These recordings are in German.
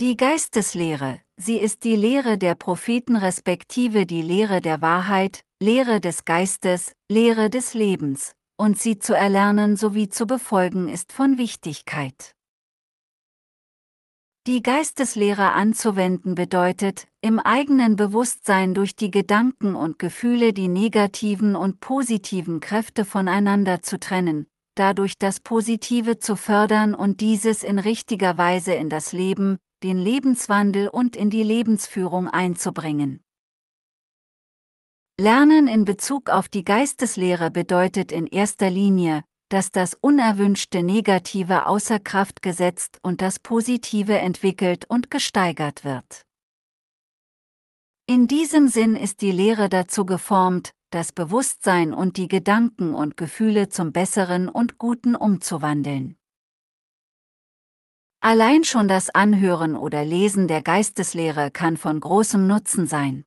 Die Geisteslehre, sie ist die Lehre der Propheten respektive die Lehre der Wahrheit, Lehre des Geistes, Lehre des Lebens, und sie zu erlernen sowie zu befolgen ist von Wichtigkeit. Die Geisteslehre anzuwenden bedeutet, im eigenen Bewusstsein durch die Gedanken und Gefühle die negativen und positiven Kräfte voneinander zu trennen, dadurch das Positive zu fördern und dieses in richtiger Weise in das Leben, den Lebenswandel und in die Lebensführung einzubringen. Lernen in Bezug auf die Geisteslehre bedeutet in erster Linie, dass das unerwünschte Negative außer Kraft gesetzt und das Positive entwickelt und gesteigert wird. In diesem Sinn ist die Lehre dazu geformt, das Bewusstsein und die Gedanken und Gefühle zum Besseren und Guten umzuwandeln. Allein schon das Anhören oder Lesen der Geisteslehre kann von großem Nutzen sein.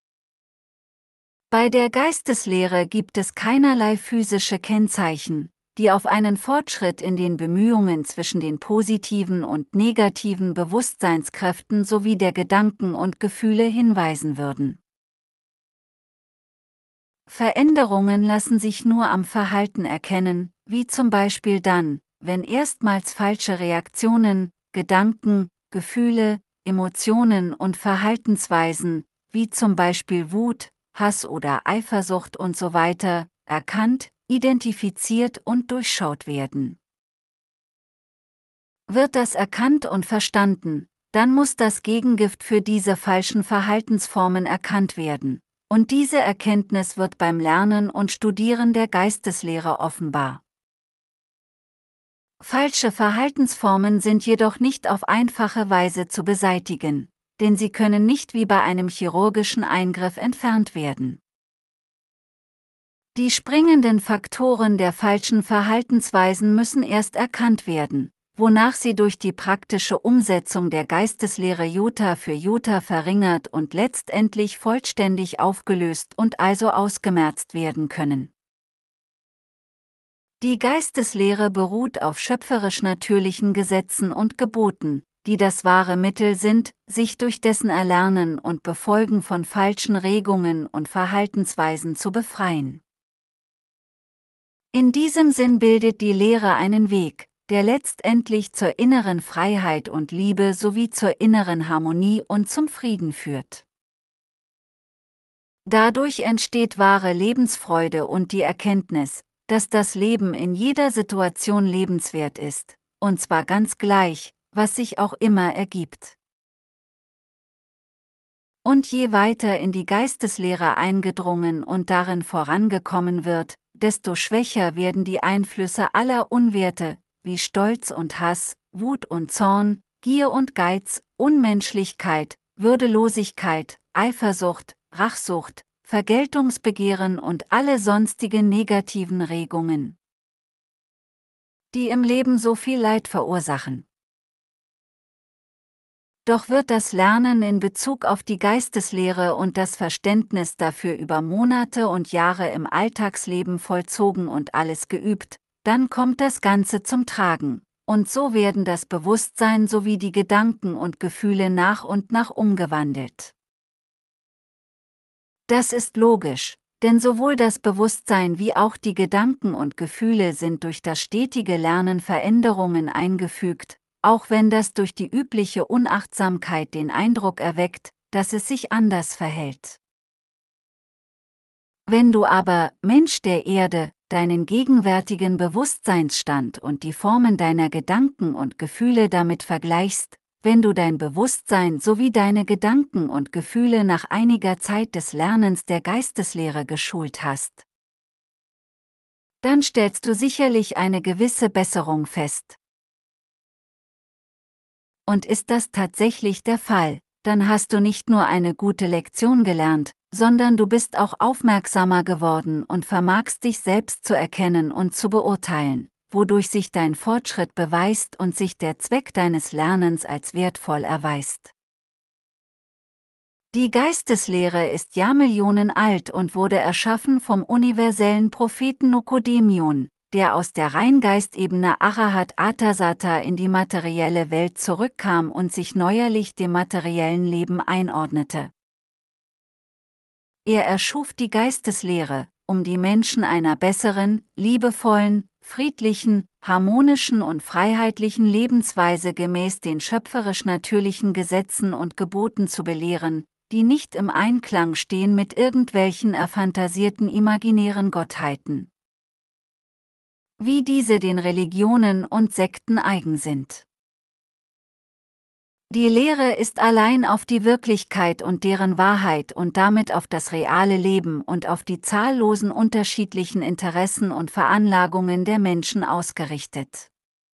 Bei der Geisteslehre gibt es keinerlei physische Kennzeichen, die auf einen Fortschritt in den Bemühungen zwischen den positiven und negativen Bewusstseinskräften sowie der Gedanken und Gefühle hinweisen würden. Veränderungen lassen sich nur am Verhalten erkennen, wie zum Beispiel dann, wenn erstmals falsche Reaktionen, Gedanken, Gefühle, Emotionen und Verhaltensweisen, wie zum Beispiel Wut, Hass oder Eifersucht usw., erkannt, identifiziert und durchschaut werden. Wird das erkannt und verstanden, dann muss das Gegengift für diese falschen Verhaltensformen erkannt werden, und diese Erkenntnis wird beim Lernen und Studieren der Geisteslehre offenbar. Falsche Verhaltensformen sind jedoch nicht auf einfache Weise zu beseitigen, denn sie können nicht wie bei einem chirurgischen Eingriff entfernt werden. Die springenden Faktoren der falschen Verhaltensweisen müssen erst erkannt werden, wonach sie durch die praktische Umsetzung der Geisteslehre Jota für Jota verringert und letztendlich vollständig aufgelöst und also ausgemerzt werden können. Die Geisteslehre beruht auf schöpferisch-natürlichen Gesetzen und Geboten, die das wahre Mittel sind, sich durch dessen Erlernen und Befolgen von falschen Regungen und Verhaltensweisen zu befreien. In diesem Sinn bildet die Lehre einen Weg, der letztendlich zur inneren Freiheit und Liebe sowie zur inneren Harmonie und zum Frieden führt. Dadurch entsteht wahre Lebensfreude und die Erkenntnis, dass das Leben in jeder Situation lebenswert ist, und zwar ganz gleich, was sich auch immer ergibt. Und je weiter in die Geisteslehre eingedrungen und darin vorangekommen wird, desto schwächer werden die Einflüsse aller Unwerte, wie Stolz und Hass, Wut und Zorn, Gier und Geiz, Unmenschlichkeit, Würdelosigkeit, Eifersucht, Rachsucht, Vergeltungsbegehren und alle sonstigen negativen Regungen, die im Leben so viel Leid verursachen. Doch wird das Lernen in Bezug auf die Geisteslehre und das Verständnis dafür über Monate und Jahre im Alltagsleben vollzogen und alles geübt, dann kommt das Ganze zum Tragen, und so werden das Bewusstsein sowie die Gedanken und Gefühle nach und nach umgewandelt. Das ist logisch, denn sowohl das Bewusstsein wie auch die Gedanken und Gefühle sind durch das stetige Lernen Veränderungen eingefügt, auch wenn das durch die übliche Unachtsamkeit den Eindruck erweckt, dass es sich anders verhält. Wenn du aber, Mensch der Erde, deinen gegenwärtigen Bewusstseinsstand und die Formen deiner Gedanken und Gefühle damit vergleichst, wenn du dein Bewusstsein sowie deine Gedanken und Gefühle nach einiger Zeit des Lernens der Geisteslehre geschult hast, dann stellst du sicherlich eine gewisse Besserung fest. Und ist das tatsächlich der Fall, dann hast du nicht nur eine gute Lektion gelernt, sondern du bist auch aufmerksamer geworden und vermagst dich selbst zu erkennen und zu beurteilen, wodurch sich dein Fortschritt beweist und sich der Zweck deines Lernens als wertvoll erweist. Die Geisteslehre ist Jahrmillionen alt und wurde erschaffen vom universellen Propheten Nokodemion, der aus der Reingeistebene Arahat Atasata in die materielle Welt zurückkam und sich neuerlich dem materiellen Leben einordnete. Er erschuf die Geisteslehre, um die Menschen einer besseren, liebevollen, friedlichen, harmonischen und freiheitlichen Lebensweise gemäß den schöpferisch-natürlichen Gesetzen und Geboten zu belehren, die nicht im Einklang stehen mit irgendwelchen erfantasierten imaginären Gottheiten, wie diese den Religionen und Sekten eigen sind. Die Lehre ist allein auf die Wirklichkeit und deren Wahrheit und damit auf das reale Leben und auf die zahllosen unterschiedlichen Interessen und Veranlagungen der Menschen ausgerichtet.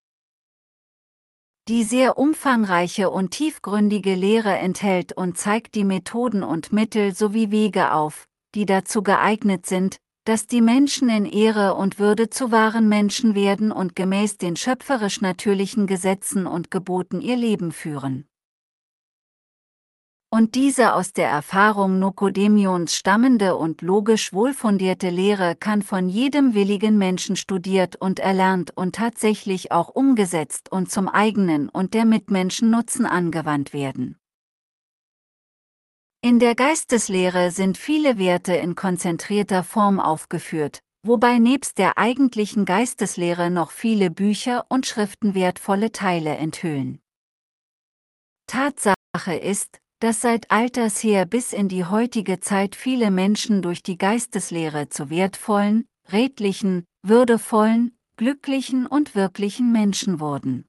Die sehr umfangreiche und tiefgründige Lehre enthält und zeigt die Methoden und Mittel sowie Wege auf, die dazu geeignet sind, dass die Menschen in Ehre und Würde zu wahren Menschen werden und gemäß den schöpferisch-natürlichen Gesetzen und Geboten ihr Leben führen. Und diese aus der Erfahrung Nokodemions stammende und logisch wohlfundierte Lehre kann von jedem willigen Menschen studiert und erlernt und tatsächlich auch umgesetzt und zum eigenen und der Mitmenschen Nutzen angewandt werden. In der Geisteslehre sind viele Werte in konzentrierter Form aufgeführt, wobei nebst der eigentlichen Geisteslehre noch viele Bücher und Schriften wertvolle Teile enthüllen. Tatsache ist, dass seit alters her bis in die heutige Zeit viele Menschen durch die Geisteslehre zu wertvollen, redlichen, würdevollen, glücklichen und wirklichen Menschen wurden.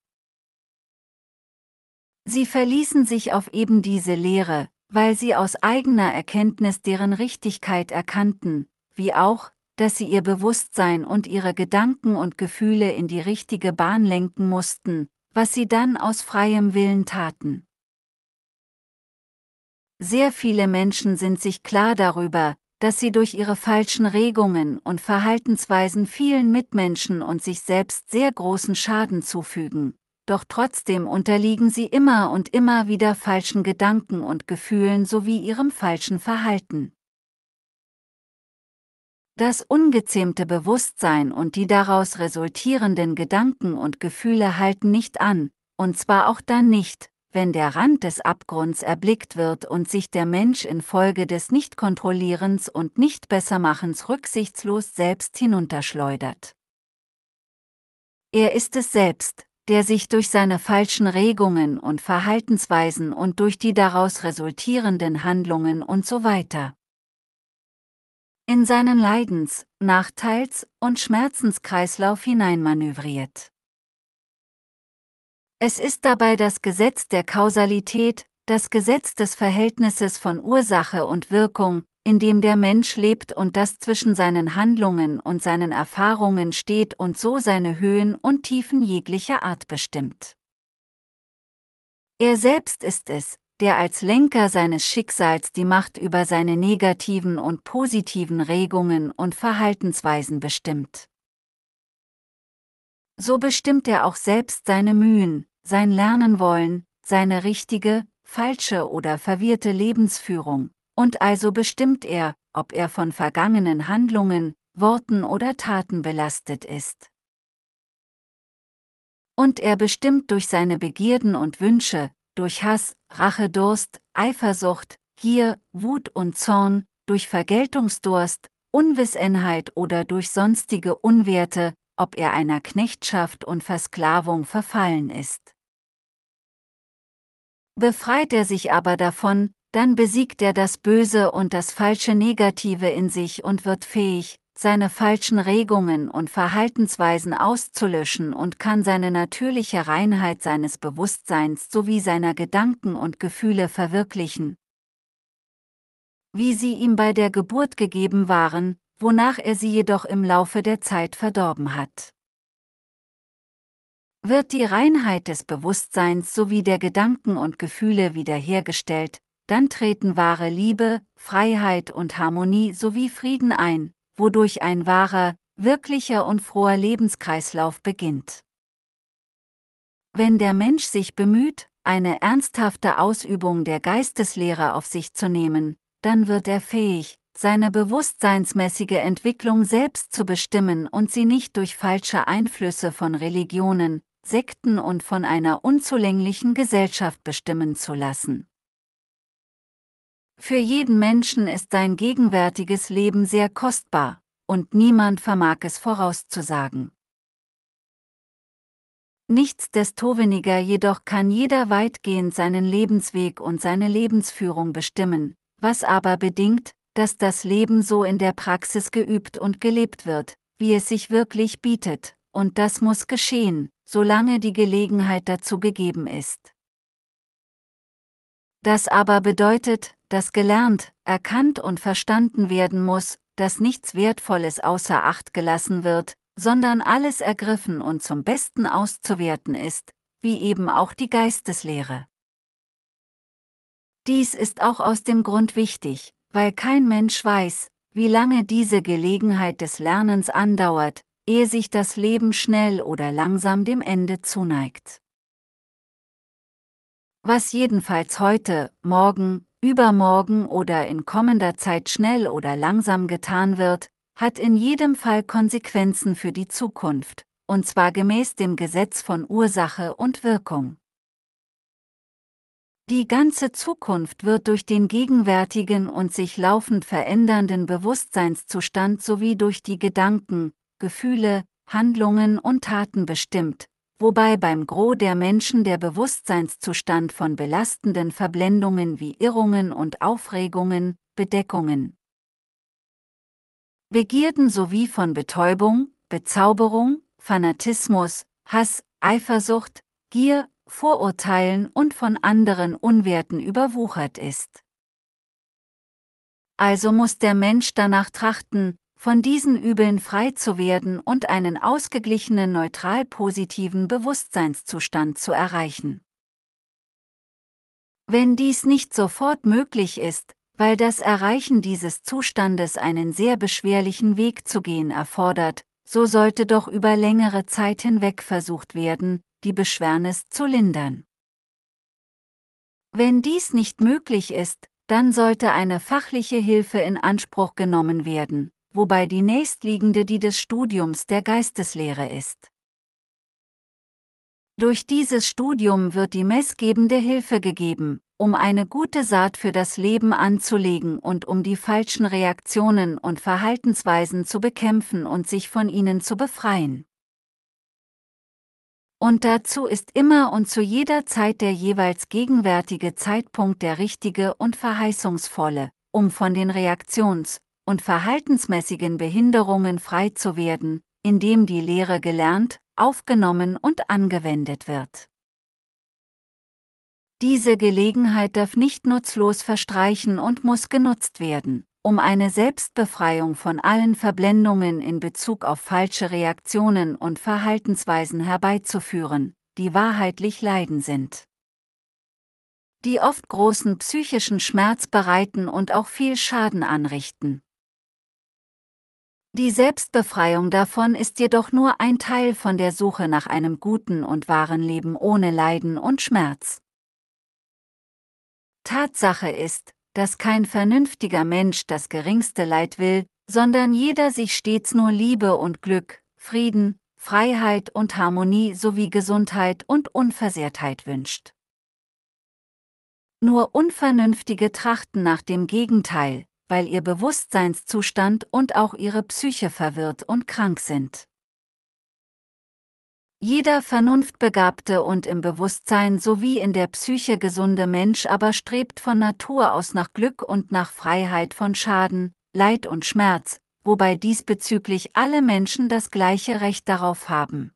Sie verließen sich auf eben diese Lehre, weil sie aus eigener Erkenntnis deren Richtigkeit erkannten, wie auch, dass sie ihr Bewusstsein und ihre Gedanken und Gefühle in die richtige Bahn lenken mussten, was sie dann aus freiem Willen taten. Sehr viele Menschen sind sich klar darüber, dass sie durch ihre falschen Regungen und Verhaltensweisen vielen Mitmenschen und sich selbst sehr großen Schaden zufügen, doch trotzdem unterliegen sie immer und immer wieder falschen Gedanken und Gefühlen sowie ihrem falschen Verhalten. Das ungezähmte Bewusstsein und die daraus resultierenden Gedanken und Gefühle halten nicht an, und zwar auch dann nicht, wenn der Rand des Abgrunds erblickt wird und sich der Mensch infolge des Nichtkontrollierens und Nichtbessermachens rücksichtslos selbst hinunterschleudert. Er ist es selbst, der sich durch seine falschen Regungen und Verhaltensweisen und durch die daraus resultierenden Handlungen usw. in seinen Leidens-, Nachteils- und Schmerzenskreislauf hineinmanövriert. Es ist dabei das Gesetz der Kausalität, das Gesetz des Verhältnisses von Ursache und Wirkung, in dem der Mensch lebt und das zwischen seinen Handlungen und seinen Erfahrungen steht und so seine Höhen und Tiefen jeglicher Art bestimmt. Er selbst ist es, der als Lenker seines Schicksals die Macht über seine negativen und positiven Regungen und Verhaltensweisen bestimmt. So bestimmt er auch selbst seine Mühen, sein Lernenwollen, seine richtige, falsche oder verwirrte Lebensführung, und also bestimmt er, ob er von vergangenen Handlungen, Worten oder Taten belastet ist. Und er bestimmt durch seine Begierden und Wünsche, durch Hass, Rachedurst, Eifersucht, Gier, Wut und Zorn, durch Vergeltungsdurst, Unwissenheit oder durch sonstige Unwerte, ob er einer Knechtschaft und Versklavung verfallen ist. Befreit er sich aber davon, dann besiegt er das Böse und das falsche Negative in sich und wird fähig, seine falschen Regungen und Verhaltensweisen auszulöschen und kann seine natürliche Reinheit seines Bewusstseins sowie seiner Gedanken und Gefühle verwirklichen, wie sie ihm bei der Geburt gegeben waren, wonach er sie jedoch im Laufe der Zeit verdorben hat. Wird die Reinheit des Bewusstseins sowie der Gedanken und Gefühle wiederhergestellt, dann treten wahre Liebe, Freiheit und Harmonie sowie Frieden ein, wodurch ein wahrer, wirklicher und froher Lebenskreislauf beginnt. Wenn der Mensch sich bemüht, eine ernsthafte Ausübung der Geisteslehre auf sich zu nehmen, dann wird er fähig, seine bewusstseinsmäßige Entwicklung selbst zu bestimmen und sie nicht durch falsche Einflüsse von Religionen, Sekten und von einer unzulänglichen Gesellschaft bestimmen zu lassen. Für jeden Menschen ist sein gegenwärtiges Leben sehr kostbar, und niemand vermag es vorauszusagen. Nichtsdestoweniger jedoch kann jeder weitgehend seinen Lebensweg und seine Lebensführung bestimmen, was aber bedingt, dass das Leben so in der Praxis geübt und gelebt wird, wie es sich wirklich bietet, und das muss geschehen, solange die Gelegenheit dazu gegeben ist. Das aber bedeutet, dass gelernt, erkannt und verstanden werden muss, dass nichts Wertvolles außer Acht gelassen wird, sondern alles ergriffen und zum Besten auszuwerten ist, wie eben auch die Geisteslehre. Dies ist auch aus dem Grund wichtig, weil kein Mensch weiß, wie lange diese Gelegenheit des Lernens andauert, ehe sich das Leben schnell oder langsam dem Ende zuneigt. Was jedenfalls heute, morgen, übermorgen oder in kommender Zeit schnell oder langsam getan wird, hat in jedem Fall Konsequenzen für die Zukunft, und zwar gemäß dem Gesetz von Ursache und Wirkung. Die ganze Zukunft wird durch den gegenwärtigen und sich laufend verändernden Bewusstseinszustand sowie durch die Gedanken, Gefühle, Handlungen und Taten bestimmt, wobei beim Gros der Menschen der Bewusstseinszustand von belastenden Verblendungen wie Irrungen und Aufregungen, Bedeckungen, Begierden sowie von Betäubung, Bezauberung, Fanatismus, Hass, Eifersucht, Gier, Vorurteilen und von anderen Unwerten überwuchert ist. Also muss der Mensch danach trachten, von diesen Übeln frei zu werden und einen ausgeglichenen neutral-positiven Bewusstseinszustand zu erreichen. Wenn dies nicht sofort möglich ist, weil das Erreichen dieses Zustandes einen sehr beschwerlichen Weg zu gehen erfordert, so sollte doch über längere Zeit hinweg versucht werden, die Beschwernis zu lindern. Wenn dies nicht möglich ist, dann sollte eine fachliche Hilfe in Anspruch genommen werden, wobei die nächstliegende die des Studiums der Geisteslehre ist. Durch dieses Studium wird die messgebende Hilfe gegeben, um eine gute Saat für das Leben anzulegen und um die falschen Reaktionen und Verhaltensweisen zu bekämpfen und sich von ihnen zu befreien. Und dazu ist immer und zu jeder Zeit der jeweils gegenwärtige Zeitpunkt der richtige und verheißungsvolle, um von den reaktions- und verhaltensmäßigen Behinderungen frei zu werden, indem die Lehre gelernt, aufgenommen und angewendet wird. Diese Gelegenheit darf nicht nutzlos verstreichen und muss genutzt werden, um eine Selbstbefreiung von allen Verblendungen in Bezug auf falsche Reaktionen und Verhaltensweisen herbeizuführen, die wahrheitlich Leiden sind, die oft großen psychischen Schmerz bereiten und auch viel Schaden anrichten. Die Selbstbefreiung davon ist jedoch nur ein Teil von der Suche nach einem guten und wahren Leben ohne Leiden und Schmerz. Tatsache ist, dass kein vernünftiger Mensch das geringste Leid will, sondern jeder sich stets nur Liebe und Glück, Frieden, Freiheit und Harmonie sowie Gesundheit und Unversehrtheit wünscht. Nur Unvernünftige trachten nach dem Gegenteil, weil ihr Bewusstseinszustand und auch ihre Psyche verwirrt und krank sind. Jeder vernunftbegabte und im Bewusstsein sowie in der Psyche gesunde Mensch aber strebt von Natur aus nach Glück und nach Freiheit von Schaden, Leid und Schmerz, wobei diesbezüglich alle Menschen das gleiche Recht darauf haben.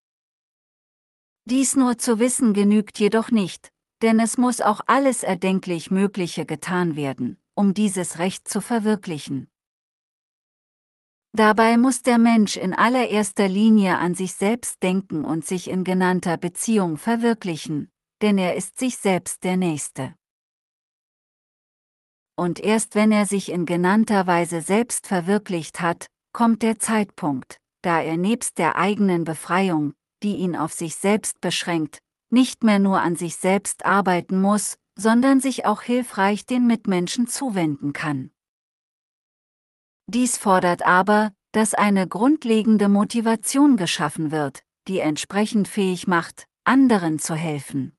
Dies nur zu wissen genügt jedoch nicht, denn es muss auch alles erdenklich Mögliche getan werden, um dieses Recht zu verwirklichen. Dabei muss der Mensch in allererster Linie an sich selbst denken und sich in genannter Beziehung verwirklichen, denn er ist sich selbst der Nächste. Und erst wenn er sich in genannter Weise selbst verwirklicht hat, kommt der Zeitpunkt, da er nebst der eigenen Befreiung, die ihn auf sich selbst beschränkt, nicht mehr nur an sich selbst arbeiten muss, sondern sich auch hilfreich den Mitmenschen zuwenden kann. Dies fordert aber, dass eine grundlegende Motivation geschaffen wird, die entsprechend fähig macht, anderen zu helfen.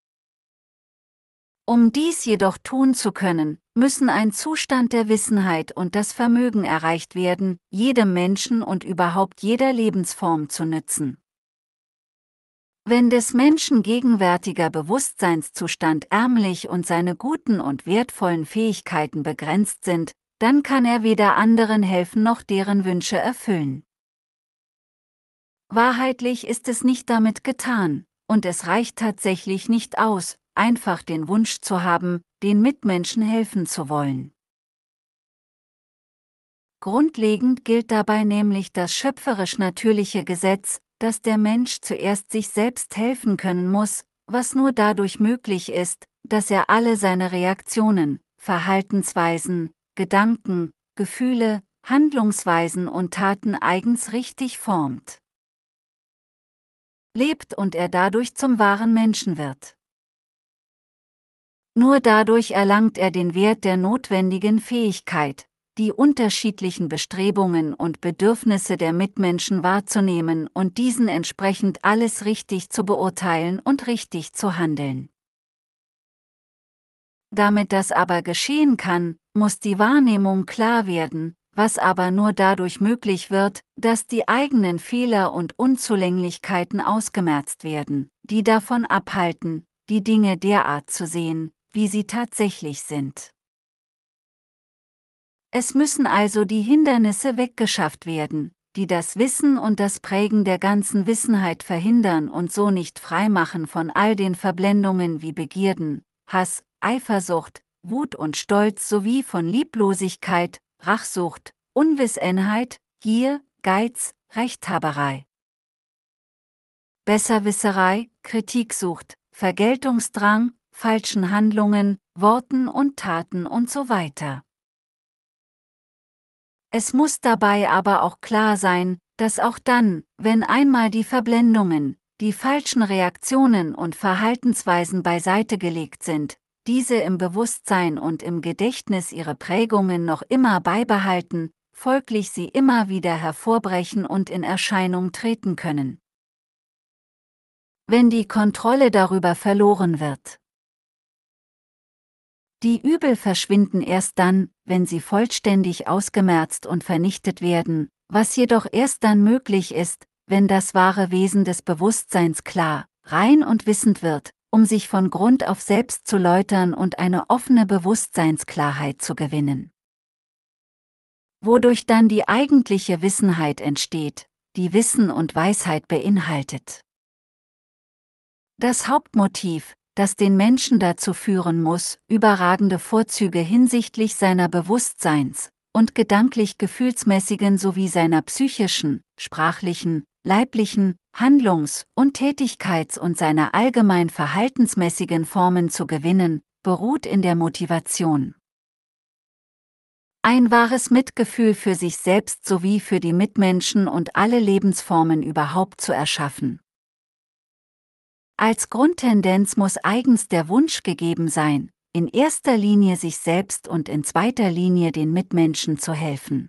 Um dies jedoch tun zu können, müssen ein Zustand der Wissenheit und das Vermögen erreicht werden, jedem Menschen und überhaupt jeder Lebensform zu nützen. Wenn des Menschen gegenwärtiger Bewusstseinszustand ärmlich und seine guten und wertvollen Fähigkeiten begrenzt sind, dann kann er weder anderen helfen noch deren Wünsche erfüllen. Wahrheitlich ist es nicht damit getan, und es reicht tatsächlich nicht aus, einfach den Wunsch zu haben, den Mitmenschen helfen zu wollen. Grundlegend gilt dabei nämlich das schöpferisch-natürliche Gesetz, dass der Mensch zuerst sich selbst helfen können muss, was nur dadurch möglich ist, dass er alle seine Reaktionen, Verhaltensweisen, Gedanken, Gefühle, Handlungsweisen und Taten eigens richtig formt, lebt und er dadurch zum wahren Menschen wird. Nur dadurch erlangt er den Wert der notwendigen Fähigkeit, die unterschiedlichen Bestrebungen und Bedürfnisse der Mitmenschen wahrzunehmen und diesen entsprechend alles richtig zu beurteilen und richtig zu handeln. Damit das aber geschehen kann, muss die Wahrnehmung klar werden, was aber nur dadurch möglich wird, dass die eigenen Fehler und Unzulänglichkeiten ausgemerzt werden, die davon abhalten, die Dinge derart zu sehen, wie sie tatsächlich sind. Es müssen also die Hindernisse weggeschafft werden, die das Wissen und das Prägen der ganzen Wissenheit verhindern und so nicht freimachen von all den Verblendungen wie Begierden, Hass, Eifersucht, Wut und Stolz sowie von Lieblosigkeit, Rachsucht, Unwissenheit, Gier, Geiz, Rechthaberei, Besserwisserei, Kritiksucht, Vergeltungsdrang, falschen Handlungen, Worten und Taten und so weiter. Es muss dabei aber auch klar sein, dass auch dann, wenn einmal die Verblendungen, die falschen Reaktionen und Verhaltensweisen beiseite gelegt sind, diese im Bewusstsein und im Gedächtnis ihre Prägungen noch immer beibehalten, folglich sie immer wieder hervorbrechen und in Erscheinung treten können, wenn die Kontrolle darüber verloren wird. Die Übel verschwinden erst dann, wenn sie vollständig ausgemerzt und vernichtet werden, was jedoch erst dann möglich ist, wenn das wahre Wesen des Bewusstseins klar, rein und wissend wird, um sich von Grund auf selbst zu läutern und eine offene Bewusstseinsklarheit zu gewinnen. Wodurch dann die eigentliche Wissenheit entsteht, die Wissen und Weisheit beinhaltet. Das Hauptmotiv, das den Menschen dazu führen muss, überragende Vorzüge hinsichtlich seiner Bewusstseins- und gedanklich-gefühlsmäßigen sowie seiner psychischen, sprachlichen, leiblichen, Handlungs- und Tätigkeits- und seiner allgemein verhaltensmäßigen Formen zu gewinnen, beruht in der Motivation. Ein wahres Mitgefühl für sich selbst sowie für die Mitmenschen und alle Lebensformen überhaupt zu erschaffen. Als Grundtendenz muss eigens der Wunsch gegeben sein, in erster Linie sich selbst und in zweiter Linie den Mitmenschen zu helfen.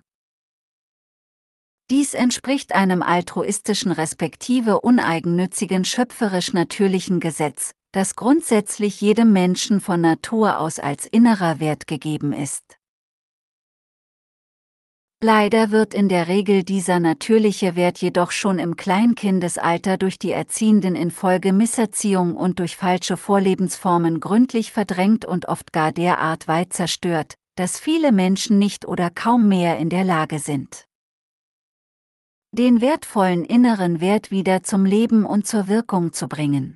Dies entspricht einem altruistischen respektive uneigennützigen schöpferisch-natürlichen Gesetz, das grundsätzlich jedem Menschen von Natur aus als innerer Wert gegeben ist. Leider wird in der Regel dieser natürliche Wert jedoch schon im Kleinkindesalter durch die Erziehenden infolge Misserziehung und durch falsche Vorlebensformen gründlich verdrängt und oft gar derart weit zerstört, dass viele Menschen nicht oder kaum mehr in der Lage sind, den wertvollen inneren Wert wieder zum Leben und zur Wirkung zu bringen.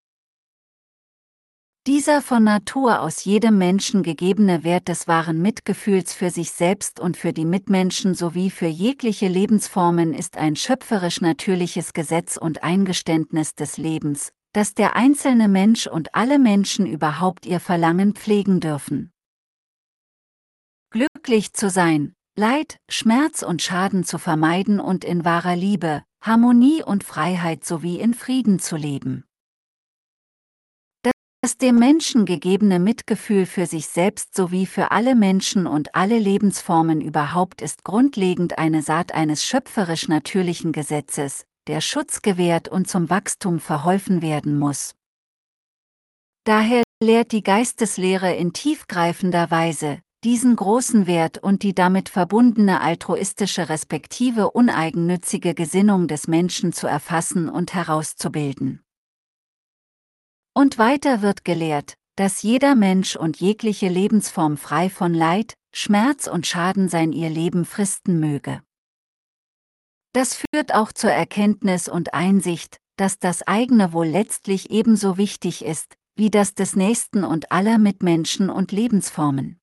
Dieser von Natur aus jedem Menschen gegebene Wert des wahren Mitgefühls für sich selbst und für die Mitmenschen sowie für jegliche Lebensformen ist ein schöpferisch-natürliches Gesetz und Eingeständnis des Lebens, das der einzelne Mensch und alle Menschen überhaupt ihr Verlangen pflegen dürfen. Glücklich zu sein, Leid, Schmerz und Schaden zu vermeiden und in wahrer Liebe, Harmonie und Freiheit sowie in Frieden zu leben. Das dem Menschen gegebene Mitgefühl für sich selbst sowie für alle Menschen und alle Lebensformen überhaupt ist grundlegend eine Saat eines schöpferisch natürlichen Gesetzes, der Schutz gewährt und zum Wachstum verholfen werden muss. Daher lehrt die Geisteslehre in tiefgreifender Weise, diesen großen Wert und die damit verbundene altruistische respektive uneigennützige Gesinnung des Menschen zu erfassen und herauszubilden. Und weiter wird gelehrt, dass jeder Mensch und jegliche Lebensform frei von Leid, Schmerz und Schaden sein ihr Leben fristen möge. Das führt auch zur Erkenntnis und Einsicht, dass das eigene Wohl letztlich ebenso wichtig ist, wie das des Nächsten und aller Mitmenschen und Lebensformen.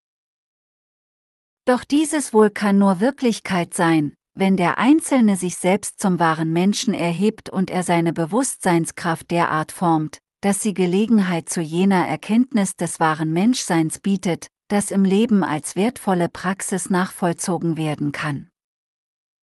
Doch dieses Wohl kann nur Wirklichkeit sein, wenn der Einzelne sich selbst zum wahren Menschen erhebt und er seine Bewusstseinskraft derart formt, dass sie Gelegenheit zu jener Erkenntnis des wahren Menschseins bietet, das im Leben als wertvolle Praxis nachvollzogen werden kann.